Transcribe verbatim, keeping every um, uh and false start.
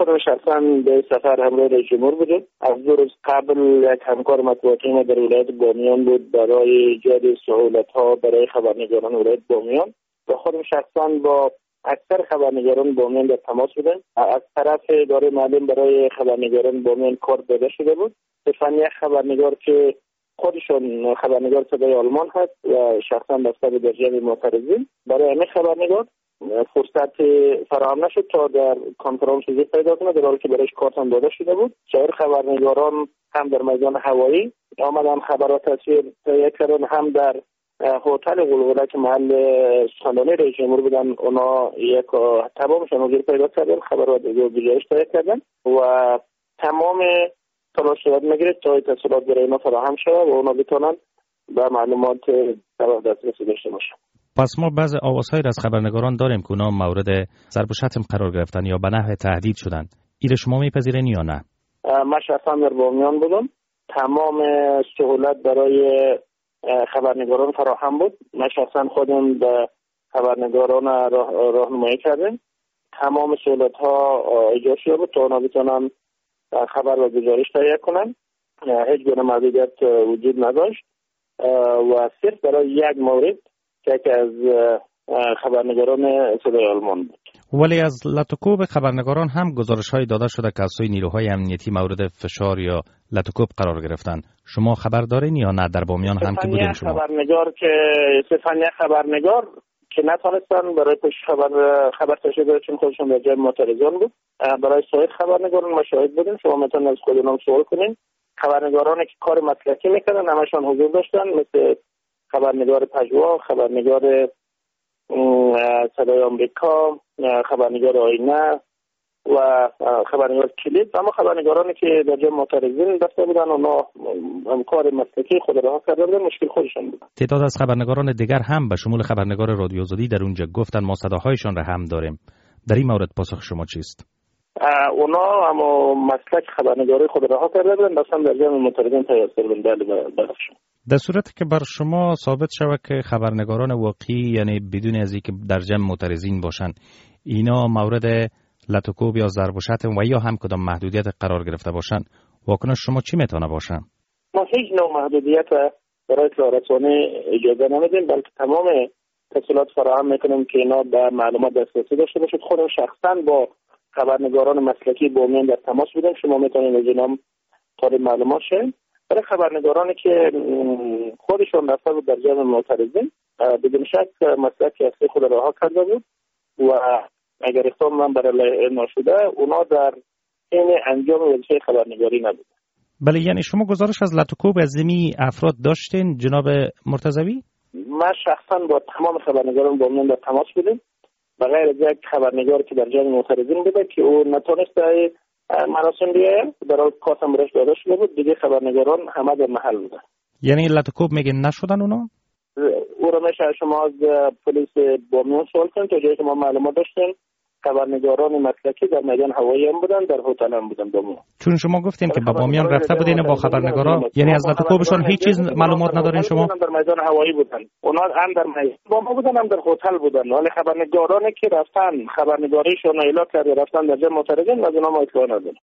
خودم شخصا به سفر همراه رئیس جمهور بودم. از دو روز قبل یک همکار مطبوعاتی ما در ولایت بامیان بود برای ایجاد سهولت‌ها برای خبرنگاران ولایت بامیان و خودم شخصا با اکثر خبرنگاران بامیان در تماس بودم. از طرف اداره معلم برای خبرنگاران بامیان کار داده شده بود. صرفاً یک خبرنگار که خودشون خبرنگار صدای آلمان هست و شخصا بسته به در جمع معترضین، برای همین خبرنگار فرصت فراهم نشد تا در کنفرانس ویژه پیدا کنه، در حالی که برایش کارت هم داده شده بود. سایر خبرنگاران هم در میدان هوایی آمدن خبرات تصویر تهیه کردن، هم در هتل غلغله که محل سخنرانی رئیس جمهور بودن اونا یک تمامشون حضور پیدا کردن، خبرات و گزارش تهیه کردن و تمام تلاش صورت میگیره تا اطلاعات برای اینا فراهم شود و اونا بتونن به معلومات در دسترسی داشته باشن. پس ما بعض آوازهایی از خبرنگاران داریم که اونا مورد ضرب و شتم قرار گرفتن یا به نحو تهدید شدن. این شما میپذیرین یا نه؟ من شخصا در بامیان بودم. تمام سهولت برای خبرنگاران فراهم بود. من شخصا خودم به خبرنگاران راهنمایی کردم. تمام سهولت ها ایجاد شده بود تا اونا بتونن خبر و گزارش تهیه کنن. هیچ گونه محدودیت وجود نداشت و صرف برای یک مورد که یکی از خبرنگاران صدای آلمان بود. ولی از لطوکوب خبرنگاران هم گزارش‌های داده شده که از سوی نیروهای امنیتی مورد فشار یا لطوکوب قرار گرفتن. شما خبر دارین یا نه؟ در بامیان هم که بودین شما؟ خبرنگار که صرفاً یک خبرنگار که نتونستن برای پشت خبر خبر تشکیل چون خودشون در جمع معترضان بود. برای سایر خبرنگاران ما شاهد بودیم. شما میتونید از خود اونها سوال کنین. خبرنگارانی که کار مسلکی میکردن همشون حضور داشتن، مثل خبرنگار پژوا، خبرنگار صدای آمریکا، خبرنگار آینه و خبرنگار کلید. اما خبرنگارانی که در جمع معترضین دسته بودن اونا کار مسلکی خود رها کرده بودن، مشکل خودشون بود. تعداد از خبرنگاران دیگر هم به شمول خبرنگار رادیو آزادی در اونجا گفتن ما صداهایشان را هم داریم. در این مورد پاسخ شما چیست؟ اونا اما مسلک خبرنگاری خود رها کرده بودن، مثلا در جمع معترضین تیاسر بودن. بله برخشون. در صورتی که بر شما ثابت شود که خبرنگاران واقعی یعنی بدون از اینکه در جمع معترضین باشن اینا مورد لطوکوب یا ضرب و شتم و یا هم کدام محدودیت قرار گرفته باشن، واکنش شما چی میتونه باشه؟ ما هیچ نوع محدودیت برای اطلاع رسانی اجازه نمیدیم، بلکه تمام تسهیلات فراهم میکنیم که اینا به معلومات دسترسی داشته باشید. خودم شخصا با خبرنگاران مسلکی بامیان در تماس بودیم. شما میتونید از اینا طالب معلومات شید. برای خبرنگارانی که خودشون رفته بود در جمع معترضین بدون شک مسلک اصلی خود رها کرده بود و اگر اقدام من برای ناشده اونا در این انجام وظیفه خبرنگاری نبود. بله، یعنی شما گزارش از لطوکوب از زمی افراد داشتین جناب مرتضوی؟ من شخصا با تمام خبرنگاران بامیان در تماس بودیم، بغیر از یک خبرنگار که در جمع معترضین بوده که او نتونست مراسم بیاید، در حال کارتم برش داده شده بود. دیگه خبرنگاران همه در محل بودن. یعنی لطوکوب میگه نشدن اونا؟ او را میشه شما از پلیس بامیان سوال کنید. تا جایی که ما معلومات داشتیم خبرنگاران مسلکی در میدان هوایی هم بودن، در هتل هم بودن بامیان. چون شما گفتین که با بامیان رفته بودین با خبرنگارا، یعنی از لطوکوبشون هیچ چیز معلومات ندارین شما؟ در میدان هوایی بودن. اونا هم در میدان با ما بودن هم در هتل بودن. ولی خبرنگارانی که رفتن خبرنگاریشون اعلام کرده رفتن در جمع معترضین از اونا ما اطلاع نداریم.